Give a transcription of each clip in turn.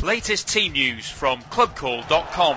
Latest team news from clubcall.com.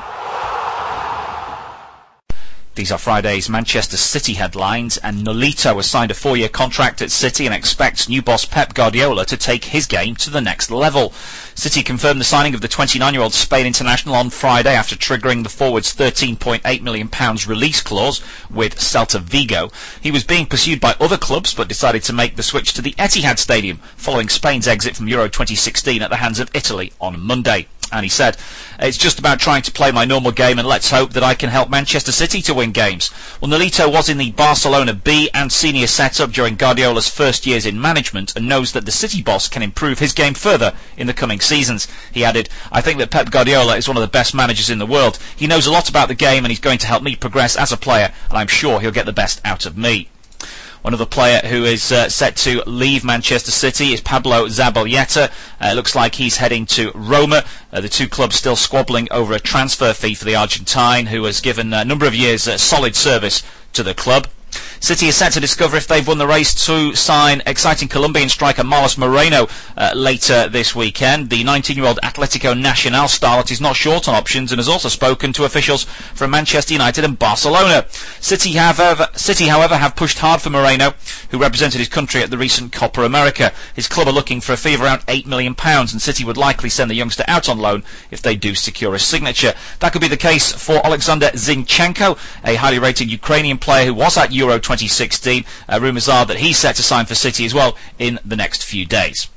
These are Friday's Manchester City headlines, and Nolito has signed a 4-year contract at City and expects new boss Pep Guardiola to take his game to the next level. City confirmed the signing of the 29-year-old Spain international on Friday after triggering the forward's £13.8 million release clause with Celta Vigo. He was being pursued by other clubs but decided to make the switch to the Etihad Stadium following Spain's exit from Euro 2016 at the hands of Italy on Monday. And he said, "It's just about trying to play my normal game, and let's hope that I can help Manchester City to win games." Well, Nolito was in the Barcelona B and senior setup during Guardiola's first years in management and knows that the City boss can improve his game further in the coming seasons. He added, "I think that Pep Guardiola is one of the best managers in the world. He knows a lot about the game and he's going to help me progress as a player, and I'm sure he'll get the best out of me." Another player who is set to leave Manchester City is Pablo Zabaleta. It looks like he's heading to Roma. The two clubs still squabbling over a transfer fee for the Argentine, who has given a number of years solid service to the club. City is set to discover if they've won the race to sign exciting Colombian striker Marlos Moreno later this weekend. The 19-year-old Atletico Nacional starlet is not short on options and has also spoken to officials from Manchester United and Barcelona. City, however, have pushed hard for Moreno, who represented his country at the recent Copa America. His club are looking for a fee of around £8 million, and City would likely send the youngster out on loan if they do secure a signature. That could be the case for Alexander Zinchenko, a highly rated Ukrainian player who was at Euro 2016. Rumours are that he's set to sign for City as well in the next few days.